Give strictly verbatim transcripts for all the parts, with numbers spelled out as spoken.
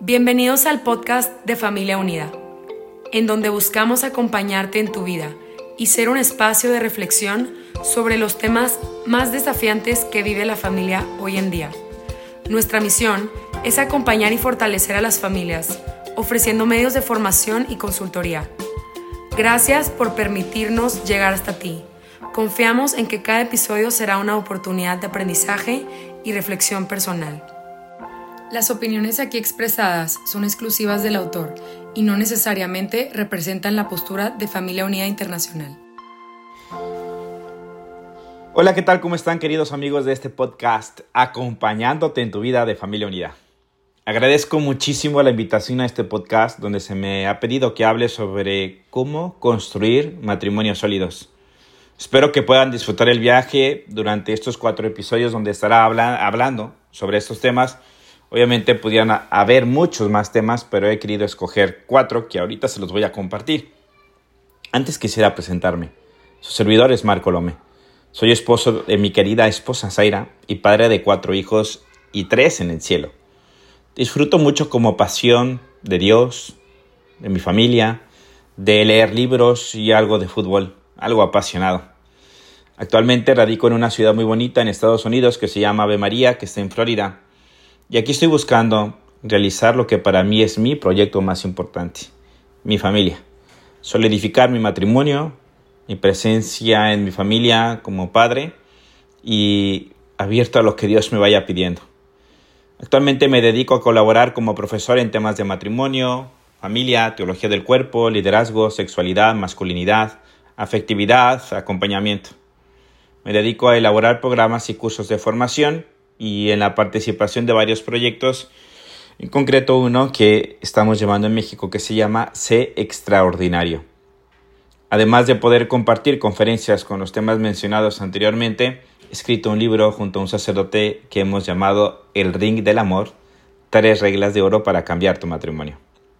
Bienvenidos al podcast de Familia Unida, en donde buscamos acompañarte en tu vida y ser un espacio de reflexión sobre los temas más desafiantes que vive la familia hoy en día. Nuestra misión es acompañar y fortalecer a las familias, ofreciendo medios de formación y consultoría. Gracias por permitirnos llegar hasta ti. Confiamos en que cada episodio será una oportunidad de aprendizaje y reflexión personal. Las opiniones aquí expresadas son exclusivas del autor y no necesariamente representan la postura de Familia Unida Internacional. Hola, ¿qué tal? ¿Cómo están, queridos amigos de este podcast Acompañándote en tu vida de Familia Unida? Agradezco muchísimo la invitación a este podcast donde se me ha pedido que hable sobre cómo construir matrimonios sólidos. Espero que puedan disfrutar el viaje durante estos cuatro episodios donde estará habla- hablando sobre estos temas. Obviamente pudieran haber muchos más temas, pero he querido escoger cuatro que ahorita se los voy a compartir. Antes quisiera presentarme. Su servidor es Marco Lome. Soy esposo de mi querida esposa Zaira y padre de cuatro hijos y tres en el cielo. Disfruto mucho como pasión de Dios, de mi familia, de leer libros y algo de fútbol, algo apasionado. Actualmente radico en una ciudad muy bonita en Estados Unidos que se llama Ave María, que está en Florida. Y aquí estoy buscando realizar lo que para mí es mi proyecto más importante, mi familia. Solidificar mi matrimonio, mi presencia en mi familia como padre y abierto a lo que Dios me vaya pidiendo. Actualmente me dedico a colaborar como profesor en temas de matrimonio, familia, teología del cuerpo, liderazgo, sexualidad, masculinidad, afectividad, acompañamiento. Me dedico a elaborar programas y cursos de formación y en la participación de varios proyectos, en concreto uno que estamos llevando en México que se llama Sé Extraordinario. Además de poder compartir conferencias con los temas mencionados anteriormente, he escrito un libro junto a un sacerdote que hemos llamado El Ring del Amor, tres reglas de oro para cambiar tu matrimonio.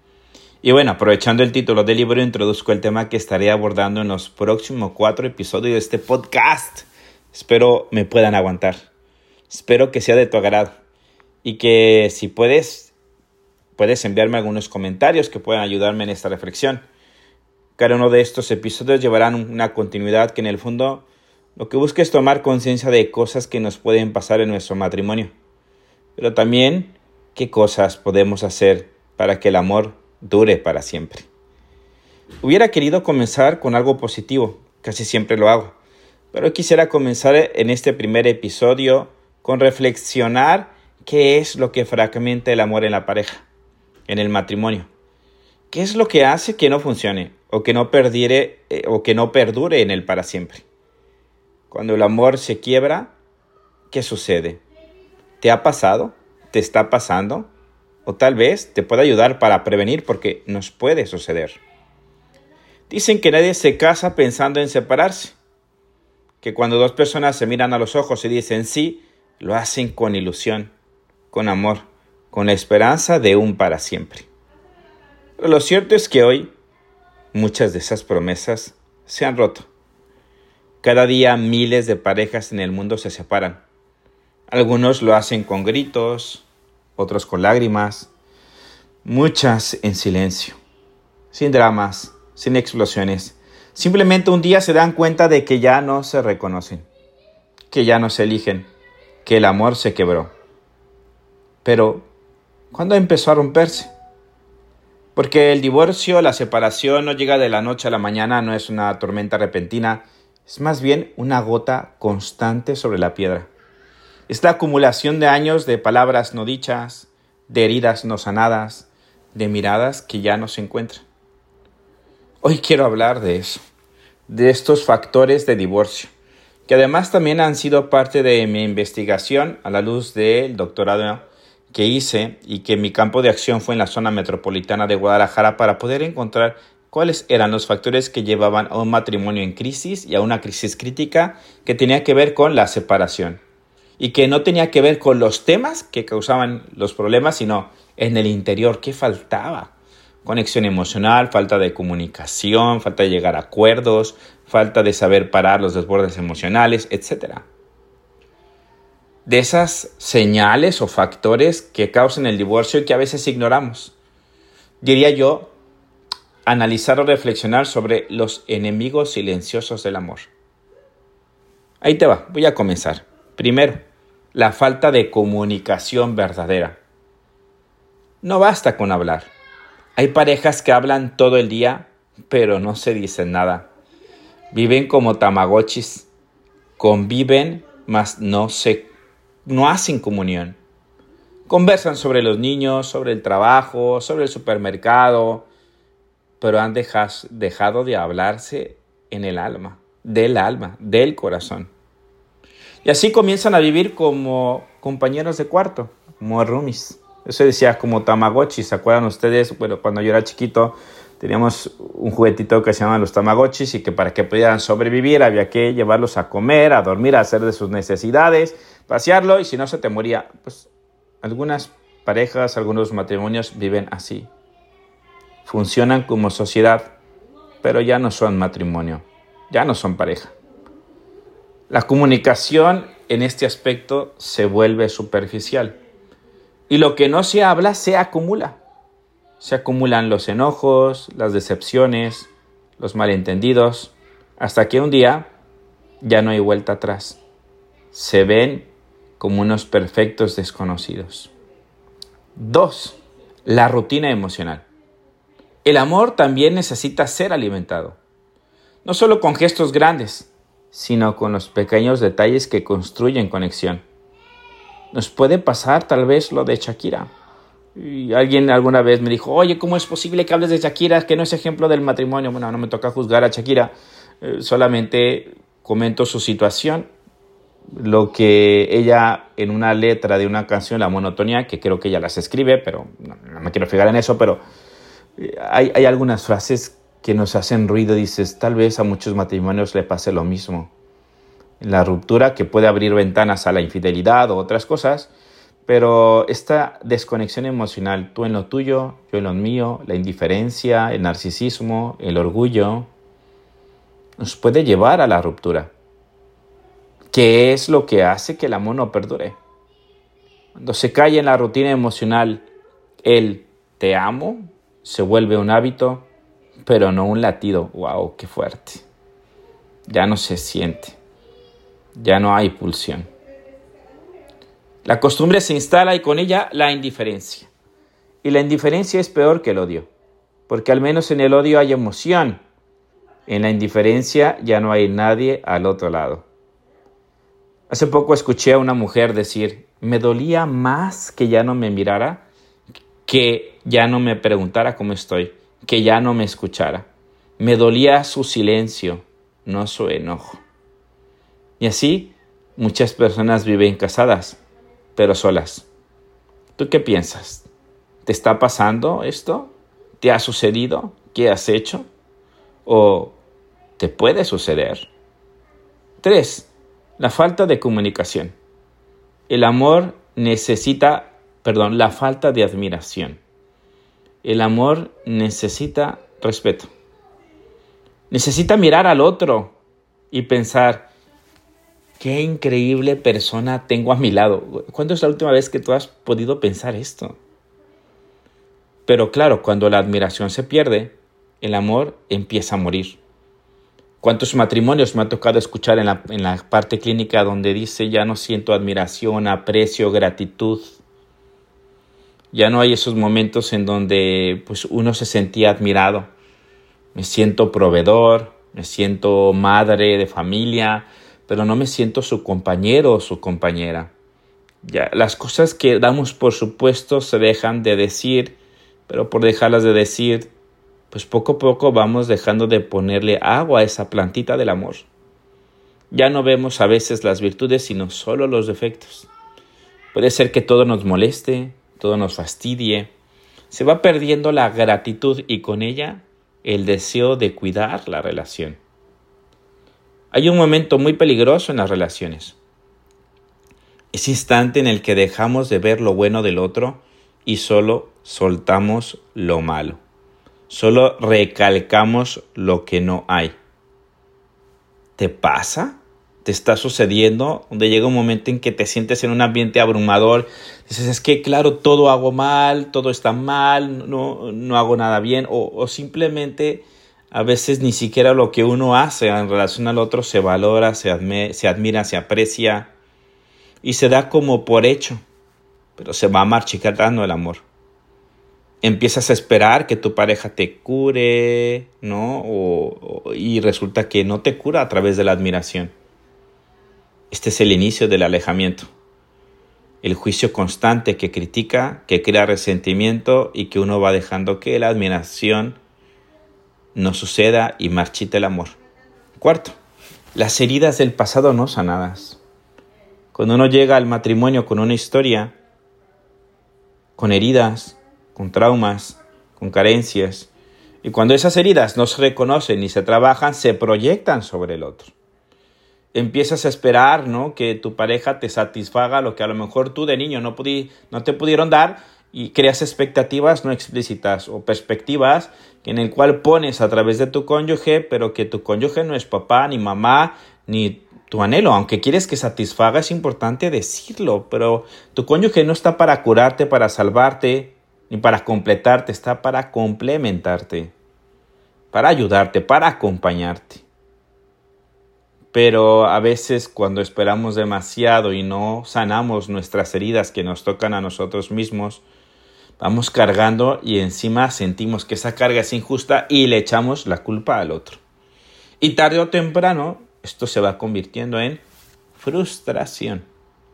Y bueno, aprovechando el título del libro, introduzco el tema que estaré abordando en los próximos cuatro episodios de este podcast. Espero me puedan aguantar. Espero que sea de tu agrado y que si puedes, puedes enviarme algunos comentarios que puedan ayudarme en esta reflexión. Cada uno de estos episodios llevarán una continuidad que en el fondo lo que busca es tomar conciencia de cosas que nos pueden pasar en nuestro matrimonio, pero también qué cosas podemos hacer para que el amor dure para siempre. Hubiera querido comenzar con algo positivo, casi siempre lo hago, pero quisiera comenzar en este primer episodio con reflexionar qué es lo que fragmenta el amor en la pareja, en el matrimonio. ¿Qué es lo que hace que no funcione o que no perdure, eh, o que no perdure en él para siempre? Cuando el amor se quiebra, ¿qué sucede? ¿Te ha pasado? ¿Te está pasando? O tal vez te pueda ayudar para prevenir porque nos puede suceder. Dicen que nadie se casa pensando en separarse, que cuando dos personas se miran a los ojos y dicen sí, lo hacen con ilusión, con amor, con la esperanza de un para siempre. Pero lo cierto es que hoy muchas de esas promesas se han roto. Cada día miles de parejas en el mundo se separan. Algunos lo hacen con gritos, otros con lágrimas, muchas en silencio, sin dramas, sin explosiones. Simplemente un día se dan cuenta de que ya no se reconocen, que ya no se eligen, que el amor se quebró. Pero, ¿cuándo empezó a romperse? Porque el divorcio, la separación no llega de la noche a la mañana, no es una tormenta repentina, es más bien una gota constante sobre la piedra. Es la acumulación de años de palabras no dichas, de heridas no sanadas, de miradas que ya no se encuentran. Hoy quiero hablar de eso, de estos factores de divorcio, que además también han sido parte de mi investigación a la luz del doctorado que hice y que mi campo de acción fue en la zona metropolitana de Guadalajara para poder encontrar cuáles eran los factores que llevaban a un matrimonio en crisis y a una crisis crítica que tenía que ver con la separación y que no tenía que ver con los temas que causaban los problemas, sino en el interior, ¿qué faltaba? Conexión emocional, falta de comunicación, falta de llegar a acuerdos, falta de saber parar los desbordes emocionales, etcétera. de esas señales o factores que causan el divorcio y que a veces ignoramos. Diría yo, analizar o reflexionar sobre los enemigos silenciosos del amor. Ahí te va, voy a comenzar. Primero, la falta de comunicación verdadera. No basta con hablar. Hay parejas que hablan todo el día, pero no se dicen nada. Viven como tamagotchis. Conviven, mas no se, no hacen comunión. Conversan sobre los niños, sobre el trabajo, sobre el supermercado, pero han dejado, dejado de hablarse en el alma, del alma, del corazón. Y así comienzan a vivir como compañeros de cuarto, como roomies. Eso decía como Tamagotchi. ¿Se acuerdan ustedes? Bueno, cuando yo era chiquito teníamos un juguetito que se llamaban los Tamagotchis y que para que pudieran sobrevivir había que llevarlos a comer, a dormir, a hacer de sus necesidades, pasearlo y si no se te moría. Pues algunas parejas, algunos matrimonios viven así. Funcionan como sociedad, pero ya no son matrimonio, ya no son pareja. La comunicación en este aspecto se vuelve superficial. Y lo que no se habla se acumula. Se acumulan los enojos, las decepciones, los malentendidos, hasta que un día ya no hay vuelta atrás. Se ven como unos perfectos desconocidos. Dos, la rutina emocional. El amor también necesita ser alimentado. No solo con gestos grandes, sino con los pequeños detalles que construyen conexión. Nos puede pasar tal vez lo de Shakira. Y alguien alguna vez me dijo, oye, ¿cómo es posible que hables de Shakira, que no es ejemplo del matrimonio? Bueno, no me toca juzgar a Shakira, eh, solamente comento su situación. Lo que ella en una letra de una canción, La Monotonía, que creo que ella las escribe, pero no, no me quiero fijar en eso, pero eh, hay, hay algunas frases que nos hacen ruido. Dices, tal vez a muchos matrimonios le pase lo mismo. La ruptura que puede abrir ventanas a la infidelidad o otras cosas, pero esta desconexión emocional, tú en lo tuyo, yo en lo mío, la indiferencia, el narcisismo, el orgullo, nos puede llevar a la ruptura. ¿Qué es lo que hace que el amor no perdure? Cuando se cae en la rutina emocional, el te amo se vuelve un hábito, pero no un latido. ¡Wow! ¡Qué fuerte! Ya no se siente. Ya no hay pulsión. La costumbre se instala y con ella la indiferencia. Y la indiferencia es peor que el odio, porque al menos en el odio hay emoción. En la indiferencia ya no hay nadie al otro lado. Hace poco escuché a una mujer decir, me dolía más que ya no me mirara, que ya no me preguntara cómo estoy, que ya no me escuchara. Me dolía su silencio, no su enojo. Y así, muchas personas viven casadas, pero solas. ¿Tú qué piensas? ¿Te está pasando esto? ¿Te ha sucedido? ¿Qué has hecho? ¿O te puede suceder? Tres, la falta de comunicación. El amor necesita, perdón, la falta de admiración. El amor necesita respeto. Necesita mirar al otro y pensar, qué increíble persona tengo a mi lado. ¿Cuándo es la última vez que tú has podido pensar esto? Pero claro, cuando la admiración se pierde, el amor empieza a morir. ¿Cuántos matrimonios me ha tocado escuchar en la, en la parte clínica donde dice ya no siento admiración, aprecio, gratitud? Ya no hay esos momentos en donde pues, uno se sentía admirado. Me siento proveedor, me siento madre de familia, pero no me siento su compañero o su compañera. Ya, las cosas que damos por supuesto se dejan de decir, pero por dejarlas de decir, pues poco a poco vamos dejando de ponerle agua a esa plantita del amor. Ya no vemos a veces las virtudes, sino solo los defectos. Puede ser que todo nos moleste, todo nos fastidie. Se va perdiendo la gratitud y con ella el deseo de cuidar la relación. Hay un momento muy peligroso en las relaciones. Ese instante en el que dejamos de ver lo bueno del otro y solo soltamos lo malo. Solo recalcamos lo que no hay. ¿Te pasa? te está sucediendo, donde llega un momento en que te sientes en un ambiente abrumador, dices, es que claro, todo hago mal, todo está mal, no, no hago nada bien, o, o simplemente a veces ni siquiera lo que uno hace en relación al otro se valora, se, adme, se admira, se aprecia y se da como por hecho, pero se va marchitando el amor. Empiezas a esperar que tu pareja te cure, ¿no? O, o, y resulta que no te cura a través de la admiración. Este es el inicio del alejamiento. El juicio constante que critica, que crea resentimiento y que uno va dejando que la admiración no suceda y marchita el amor. Cuarto, las heridas del pasado no sanadas. Cuando uno llega al matrimonio con una historia, con heridas, con traumas, con carencias, y cuando esas heridas no se reconocen ni se trabajan, se proyectan sobre el otro. Empiezas a esperar, ¿no?, que tu pareja te satisfaga lo que a lo mejor tú de niño no, pudi- no te pudieron dar y creas expectativas no explícitas o perspectivas en el cual pones a través de tu cónyuge, pero que tu cónyuge no es papá, ni mamá, ni tu anhelo. Aunque quieres que satisfaga, es importante decirlo, pero tu cónyuge no está para curarte, para salvarte, ni para completarte, está para complementarte, para ayudarte, para acompañarte. Pero a veces cuando esperamos demasiado y no sanamos nuestras heridas que nos tocan a nosotros mismos, vamos cargando y encima sentimos que esa carga es injusta y le echamos la culpa al otro. Y tarde o temprano esto se va convirtiendo en frustración.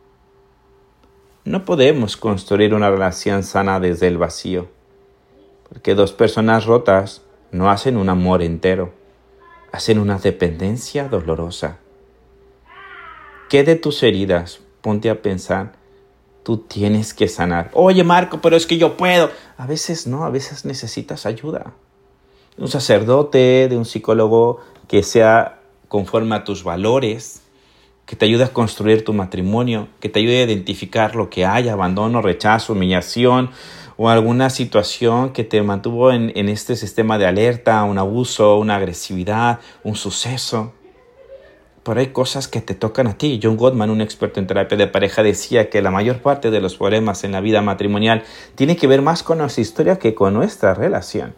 No podemos construir una relación sana desde el vacío, porque dos personas rotas no hacen un amor entero. Hacen una dependencia dolorosa. ¿Qué de tus heridas? Ponte a pensar. Tú tienes que sanar. Oye, Marco, pero es que yo puedo. A veces no, a veces necesitas ayuda. De un sacerdote, de un psicólogo que sea conforme a tus valores, que te ayude a construir tu matrimonio, que te ayude a identificar lo que hay, abandono, rechazo, humillación, o alguna situación que te mantuvo en, en este sistema de alerta, un abuso, una agresividad, un suceso. Pero hay cosas que te tocan a ti. John Gottman, un experto en terapia de pareja, decía que la mayor parte de los problemas en la vida matrimonial tiene que ver más con nuestra historia que con nuestra relación.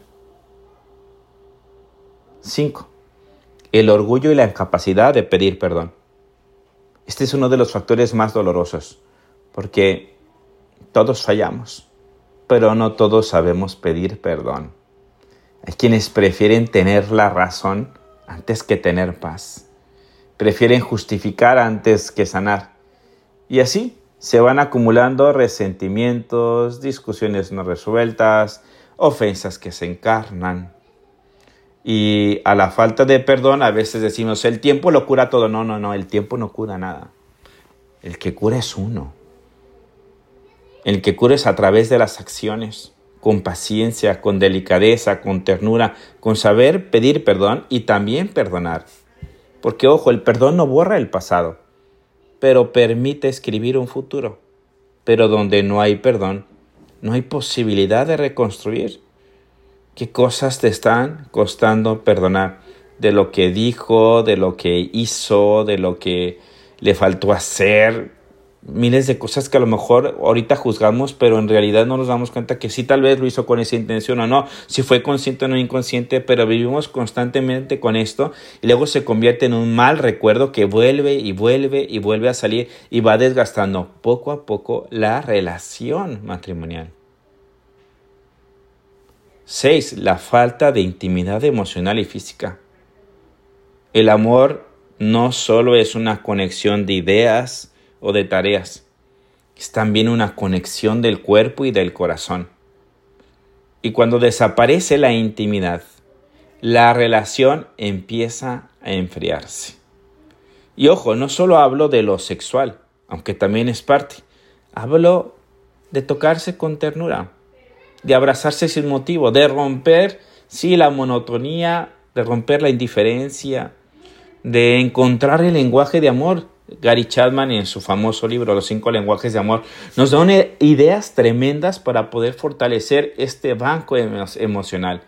Cinco. El orgullo y la incapacidad de pedir perdón. Este es uno de los factores más dolorosos, porque todos fallamos, pero no todos sabemos pedir perdón. Hay quienes prefieren tener la razón antes que tener paz. Prefieren justificar antes que sanar. Y así se van acumulando resentimientos, discusiones no resueltas, ofensas que se encarnan. Y a la falta de perdón a veces decimos, el tiempo lo cura todo. No, no, no, el tiempo no cura nada. El que cura es uno. El que cura es a través de las acciones, con paciencia, con delicadeza, con ternura, con saber pedir perdón y también perdonar. Porque, ojo, el perdón no borra el pasado, pero permite escribir un futuro. Pero donde no hay perdón, no hay posibilidad de reconstruir. ¿Qué cosas te están costando perdonar? De lo que dijo, de lo que hizo, de lo que le faltó hacer. Miles de cosas que a lo mejor ahorita juzgamos, pero en realidad no nos damos cuenta que sí, tal vez lo hizo con esa intención o no, si fue consciente o no inconsciente, pero vivimos constantemente con esto y luego se convierte en un mal recuerdo que vuelve y vuelve y vuelve a salir y va desgastando poco a poco la relación matrimonial. Seis. La falta de intimidad emocional y física. El amor no solo es una conexión de ideas o de tareas, es también una conexión del cuerpo y del corazón. Y cuando desaparece la intimidad, la relación empieza a enfriarse. Y ojo, no solo hablo de lo sexual, aunque también es parte. Hablo de tocarse con ternura, de abrazarse sin motivo, de romper, sí, la monotonía, de romper la indiferencia, de encontrar el lenguaje de amor. Gary Chapman, en su famoso libro Los cinco lenguajes de amor, nos da ideas tremendas para poder fortalecer este banco emo- emocional.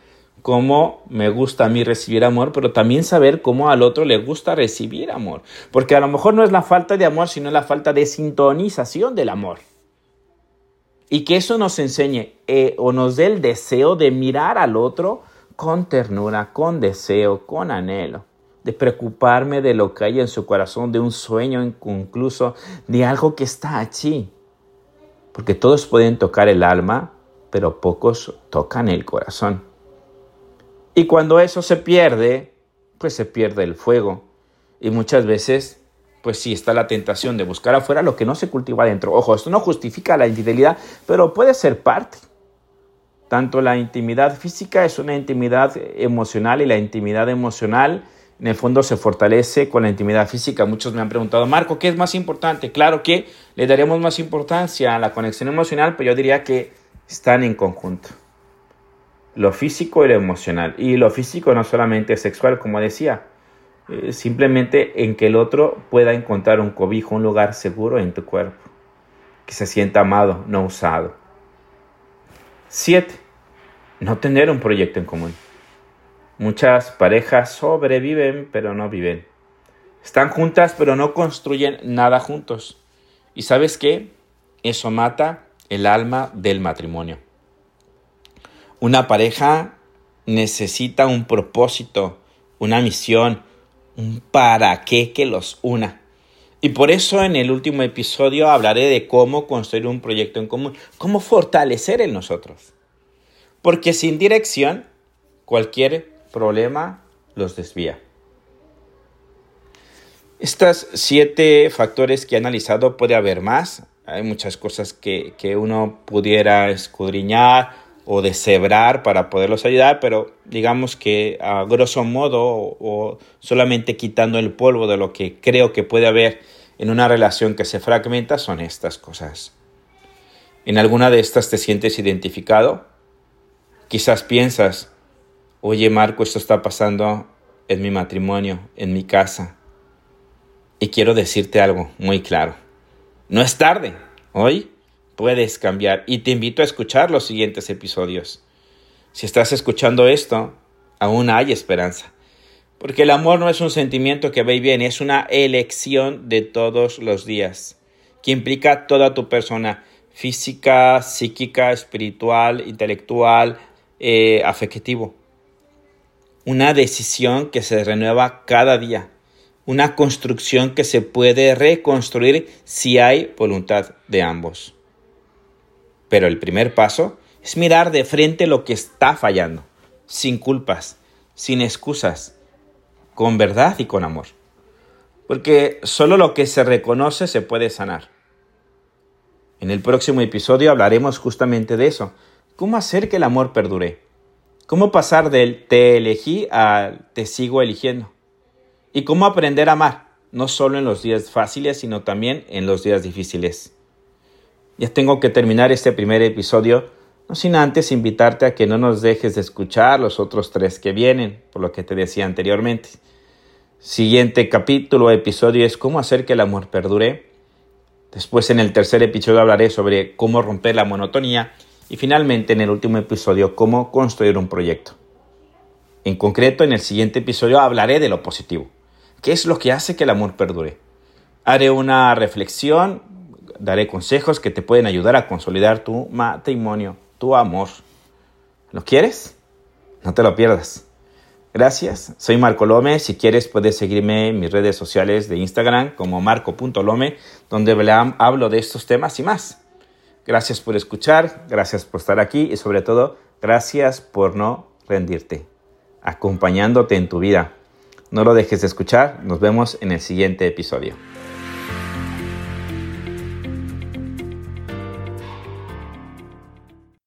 cómo me gusta a mí recibir amor, pero también saber cómo al otro le gusta recibir amor. Porque a lo mejor no es la falta de amor, sino la falta de sintonización del amor. Y que eso nos enseñe eh, o nos dé el deseo de mirar al otro con ternura, con deseo, con anhelo. De preocuparme de lo que hay en su corazón, de un sueño inconcluso, de algo que está allí. Porque todos pueden tocar el alma, pero pocos tocan el corazón. Y cuando eso se pierde, pues se pierde el fuego. Y muchas veces, pues sí, está la tentación de buscar afuera lo que no se cultiva adentro. Ojo, esto no justifica la infidelidad, pero puede ser parte. Tanto la intimidad física es una intimidad emocional y la intimidad emocional en el fondo se fortalece con la intimidad física. Muchos me han preguntado, Marco, ¿qué es más importante? Claro que le daremos más importancia a la conexión emocional, pero yo diría que están en conjunto. Lo físico y lo emocional. Y lo físico no solamente es sexual, como decía, eh, simplemente en que el otro pueda encontrar un cobijo, un lugar seguro en tu cuerpo, que se sienta amado, no usado. Siete, no tener un proyecto en común. Muchas parejas sobreviven, pero no viven. Están juntas, pero no construyen nada juntos. ¿Y sabes qué? Eso mata el alma del matrimonio. Una pareja necesita un propósito, una misión, un para qué que los una. Y por eso en el último episodio hablaré de cómo construir un proyecto en común, cómo fortalecer en nosotros. Porque sin dirección, cualquier problema los desvía. Estos siete factores que he analizado, puede haber más. Hay muchas cosas que, que uno pudiera escudriñar o deshebrar para poderlos ayudar, pero digamos que a grosso modo o, o solamente quitando el polvo de lo que creo que puede haber en una relación que se fragmenta son estas cosas. ¿En alguna de estas te sientes identificado? Quizás piensas, oye Marco, esto está pasando en mi matrimonio, en mi casa. Y quiero decirte algo muy claro. No es tarde. Hoy puedes cambiar. Y te invito a escuchar los siguientes episodios. Si estás escuchando esto, aún hay esperanza. Porque el amor no es un sentimiento que va y viene. Es una elección de todos los días. Que implica toda tu persona. Física, psíquica, espiritual, intelectual, eh, afectivo. Una decisión que se renueva cada día. Una construcción que se puede reconstruir si hay voluntad de ambos. Pero el primer paso es mirar de frente lo que está fallando, sin culpas, sin excusas, con verdad y con amor. Porque solo lo que se reconoce se puede sanar. En el próximo episodio hablaremos justamente de eso. ¿Cómo hacer que el amor perdure? ¿Cómo pasar del te elegí al te sigo eligiendo? Y cómo aprender a amar, no solo en los días fáciles, sino también en los días difíciles. Ya tengo que terminar este primer episodio, no sin antes invitarte a que no nos dejes de escuchar los otros tres que vienen, por lo que te decía anteriormente. Siguiente capítulo o episodio es cómo hacer que el amor perdure. Después en el tercer episodio hablaré sobre cómo romper la monotonía. Y finalmente en el último episodio, cómo construir un proyecto. En concreto, en el siguiente episodio hablaré de lo positivo. ¿Qué es lo que hace que el amor perdure? Haré una reflexión, daré consejos que te pueden ayudar a consolidar tu matrimonio, tu amor. ¿Lo quieres? No te lo pierdas. Gracias, soy Marco Lome. Si quieres puedes seguirme en mis redes sociales de Instagram como marco punto lome, donde hablo de estos temas y más. Gracias por escuchar, gracias por estar aquí y sobre todo, gracias por no rendirte, acompañándote en tu vida. No lo dejes de escuchar, nos vemos en el siguiente episodio.